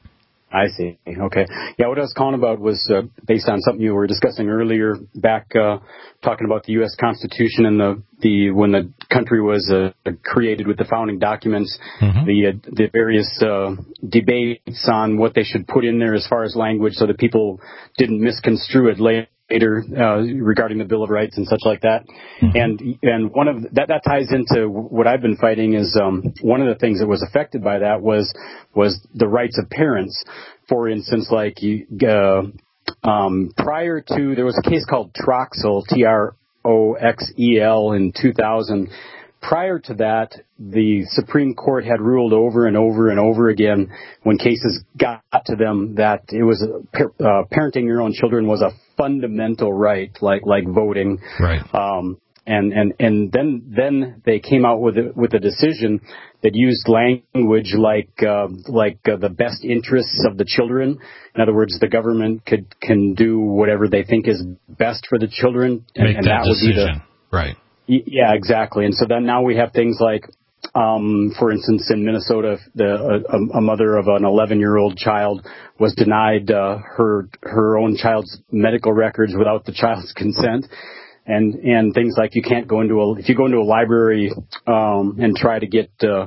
I see. Okay. Yeah, what I was calling about was uh, based on something you were discussing earlier, back uh, talking about the U S Constitution and the, the when the country was uh, created with the founding documents, mm-hmm. the uh, the various uh, debates on what they should put in there as far as language so that people didn't misconstrue it later. Later, uh, regarding the Bill of Rights and such like that. Mm-hmm. And and one of that that ties into what I've been fighting is um, one of the things that was affected by that was was the rights of parents. For instance, like you, uh, um, prior to, there was a case called Troxel, T R O X E L, in two thousand. Prior to that, the Supreme Court had ruled over and over and over again when cases got to them that it was uh, parenting your own children was a fundamental right, like like voting. Right. Um, and and and then then they came out with a, with a decision that used language like uh, like uh, the best interests of the children. In other words, the government could can do whatever they think is best for the children, and, Make and that, that would decision. be the right. Yeah, exactly. And so then now we have things like, um, for instance, in Minnesota, the, a, a mother of an eleven-year-old child was denied uh, her her own child's medical records without the child's consent, and and things like you can't go into a if you go into a library um, and try to get uh,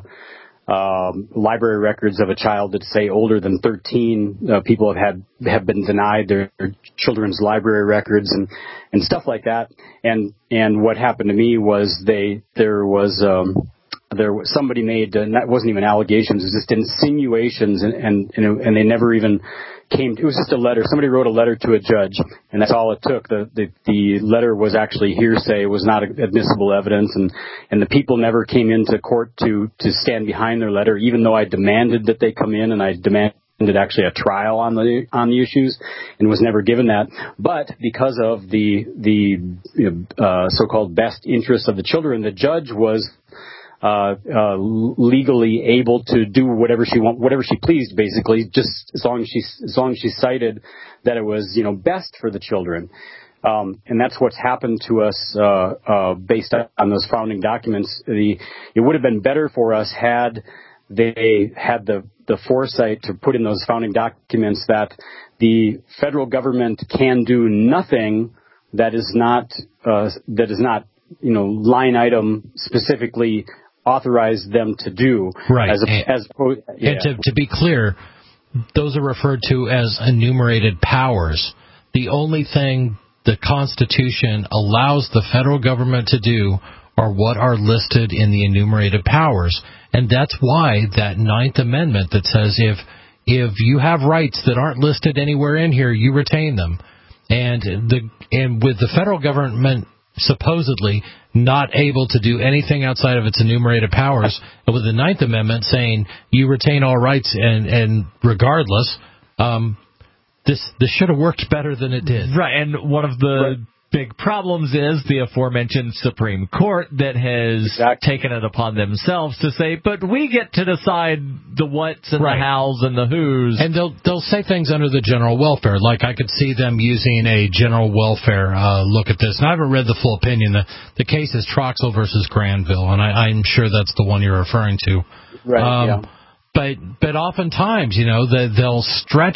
um, library records of a child that's say older than thirteen, uh, people have had have been denied their, their children's library records and and stuff like that. And and what happened to me was they there was um, there was somebody made uh, that wasn't even allegations, it was just insinuations, and and and, and they never even came. It was just a letter. Somebody wrote a letter to a judge, and that's all it took. The the, the letter was actually hearsay. It was not admissible evidence, and and the people never came into court to to stand behind their letter, even though I demanded that they come in, and I demanded actually a trial on the on the issues, and was never given that. But because of the the you know, uh, so-called best interests of the children, the judge was Uh, uh, legally able to do whatever she want, whatever she pleased, basically, just as long as she, as long as she cited that it was, you know, best for the children. Um, and that's what's happened to us, uh, uh, based on those founding documents. The, it would have been better for us had they had the, the foresight to put in those founding documents that the federal government can do nothing that is not, uh, that is not, you know, line item specifically authorize them to do. Right. As, a, and, as yeah. and to, to be clear, those are referred to as enumerated powers. The only thing the Constitution allows the federal government to do are what are listed in the enumerated powers. And that's why that Ninth Amendment that says if if you have rights that aren't listed anywhere in here, you retain them. And the and with the federal government supposedly not able to do anything outside of its enumerated powers, with the Ninth Amendment saying you retain all rights and, and regardless, um, this this should have worked better than it did. Right, and one of the right. big problems is the aforementioned Supreme Court that has exactly. taken it upon themselves to say, but we get to decide the whats and right. the hows and the whos. And they'll they'll say things under the general welfare. Like I could see them using a general welfare uh, look at this. And I haven't read the full opinion. The, the case is Troxel versus Granville, and I, I'm sure that's the one you're referring to. Right, um, yeah. But, but oftentimes, you know, the, they'll stretch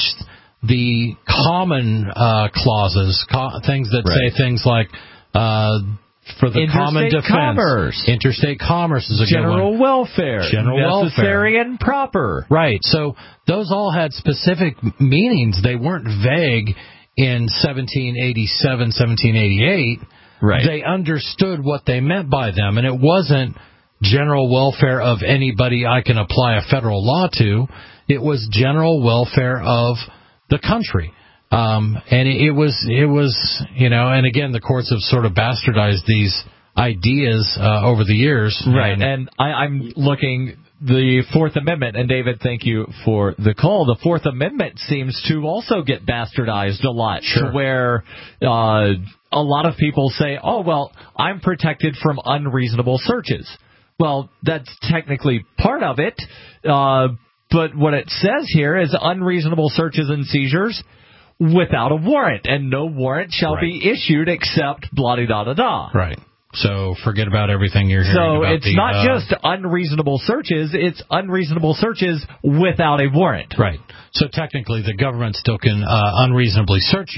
the common uh, clauses, co- things that right. say things like uh, for the interstate common defense, commerce. interstate commerce is a general good one. welfare, general necessary welfare, and proper. Right. So those all had specific meanings. They weren't vague in seventeen eighty-seven, seventeen eighty-eight. Right. They understood what they meant by them, and it wasn't general welfare of anybody I can apply a federal law to. It was general welfare of the country. Um, and it, it was, it was, you know, and again, the courts have sort of bastardized these ideas uh, over the years. Right. And, and I, I'm looking, the Fourth Amendment, and David, thank you for the call. The Fourth Amendment seems to also get bastardized a lot, sure. to where uh, a lot of people say, oh, well, I'm protected from unreasonable searches. Well, that's technically part of it, uh, but what it says here is unreasonable searches and seizures without a warrant, and no warrant shall right. be issued except blah-de-da-da-da. Right. So forget about everything you're hearing so about. It's the, not uh, just unreasonable searches, it's unreasonable searches without a warrant. Right. So technically the government still can uh, unreasonably search you.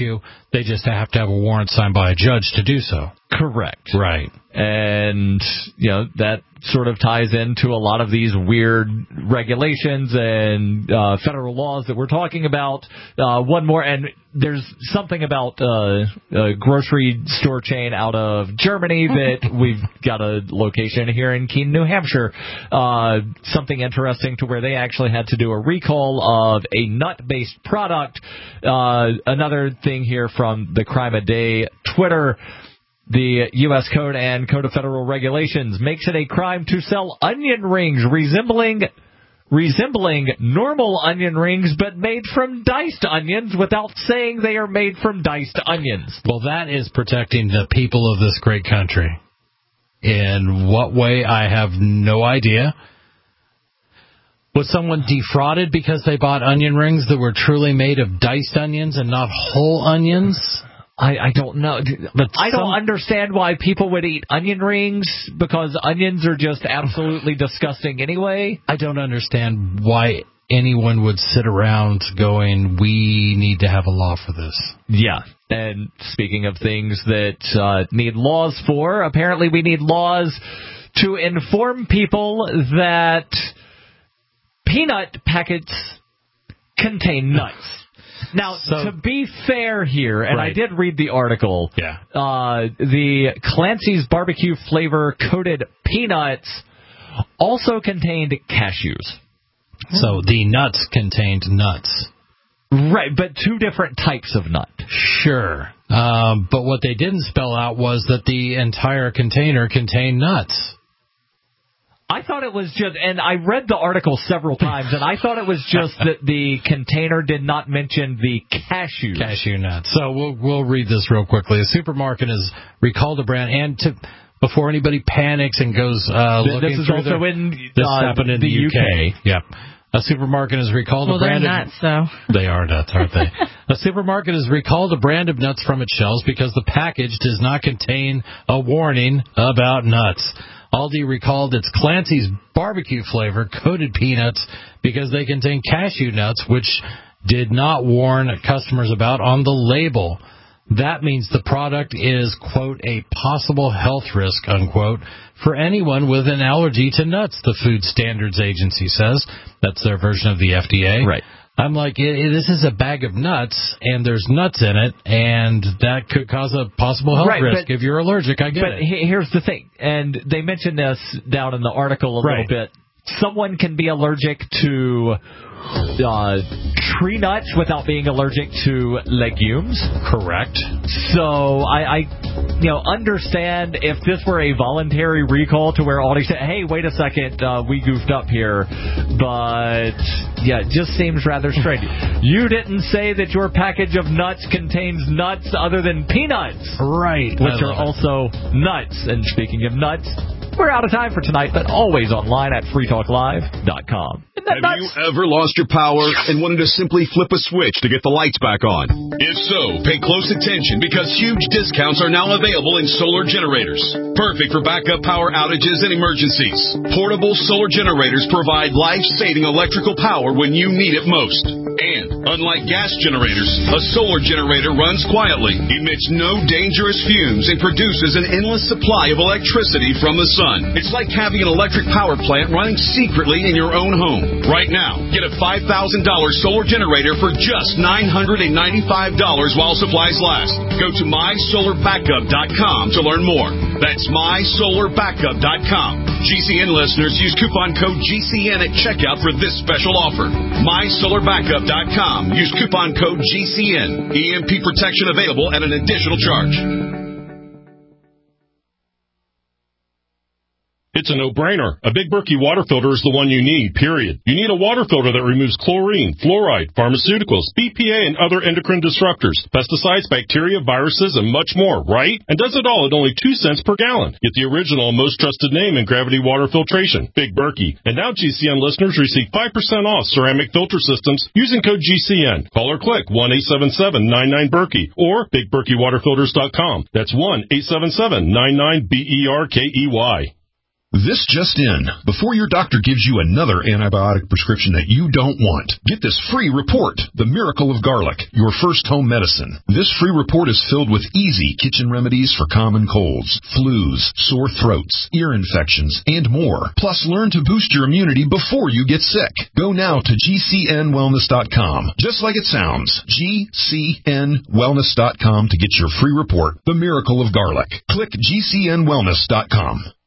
They just have to have a warrant signed by a judge to do so. Correct. Right. And, you know, that sort of ties into a lot of these weird regulations and uh, federal laws that we're talking about. Uh, one more, and there's something about uh, a grocery store chain out of Germany that we've got a location here in Keene, New Hampshire. Uh, something interesting to where they actually had to do a recall of a nut-based product. Uh, another thing here from the Crime a Day Twitter. The U S Code and Code of Federal Regulations makes it a crime to sell onion rings resembling resembling normal onion rings but made from diced onions without saying they are made from diced onions. Well, that is protecting the people of this great country. In what way, I have no idea. Was someone defrauded because they bought onion rings that were truly made of diced onions and not whole onions? I, I don't know. But I don't some, understand why people would eat onion rings, because onions are just absolutely disgusting anyway. I don't understand why anyone would sit around going, we need to have a law for this. Yeah. And speaking of things that uh, need laws for, apparently we need laws to inform people that peanut packets contain nuts. Now, so, to be fair here, and right. I did read the article, yeah. uh, the Clancy's barbecue flavor coated peanuts also contained cashews. So the nuts contained nuts. Right, but two different types of nut. Sure. Um, but what they didn't spell out was that the entire container contained nuts. I thought it was just, and I read the article several times, and I thought it was just that the container did not mention the cashews. Cashew nuts. So we'll we'll read this real quickly. A supermarket has recalled a brand, and to before anybody panics and goes uh, this looking is through also their, in this uh, happened in the, the U K. U K. Yep. A supermarket has recalled well, a brand they're of nuts, so. They are nuts, aren't they? A supermarket has recalled a brand of nuts from its shelves because the package does not contain a warning about nuts. Aldi recalled its Clancy's barbecue flavor coated peanuts because they contain cashew nuts, which did not warn customers about on the label. That means the product is, quote, a possible health risk, unquote, for anyone with an allergy to nuts, the Food Standards Agency says. That's their version of the F D A. Right. I'm like, it, it, this is a bag of nuts, and there's nuts in it, and that could cause a possible health right, risk. But, if you're allergic, I get but it. But here's the thing, and they mentioned this down in the article a right. little bit. Someone can be allergic to uh, tree nuts without being allergic to legumes. Correct. So I, I, you know, understand if this were a voluntary recall to where Aldi said, "Hey, wait a second, uh, we goofed up here," but yeah, it just seems rather strange. You didn't say that your package of nuts contains nuts other than peanuts, right? Which are also nuts. And speaking of nuts, we're out of time for tonight, but always online at free talk live dot com. Have nuts? You ever lost your power and wanted to simply flip a switch to get the lights back on? If so, pay close attention because huge discounts are now available in solar generators. Perfect for backup power outages and emergencies. Portable solar generators provide life-saving electrical power when you need it most. And, unlike gas generators, a solar generator runs quietly, emits no dangerous fumes, and produces an endless supply of electricity from the sun. It's like having an electric power plant running secretly in your own home. Right now, get a five thousand dollars solar generator for just nine hundred ninety-five dollars while supplies last. Go to my solar backup dot com to learn more. That's my solar backup dot com. G C N listeners use coupon code G C N at checkout for this special offer. my solar backup dot com. Use coupon code G C N. E M P protection available at an additional charge. It's a no-brainer. A Big Berkey water filter is the one you need, period. You need a water filter that removes chlorine, fluoride, pharmaceuticals, B P A, and other endocrine disruptors, pesticides, bacteria, viruses, and much more, right? And does it all at only two cents per gallon. Get the original and most trusted name in gravity water filtration, Big Berkey. And now G C N listeners receive five percent off ceramic filter systems using code G C N. Call or click one eight seven seven nine nine Berkey or big berkey water filters dot com. That's one eight seven seven nine nine B E R K E Y. This just in. Before your doctor gives you another antibiotic prescription that you don't want, get this free report, The Miracle of Garlic, your first home medicine. This free report is filled with easy kitchen remedies for common colds, flus, sore throats, ear infections, and more. Plus, learn to boost your immunity before you get sick. Go now to G C N wellness dot com. Just like it sounds, G C N wellness dot com to get your free report, The Miracle of Garlic. Click G C N wellness dot com.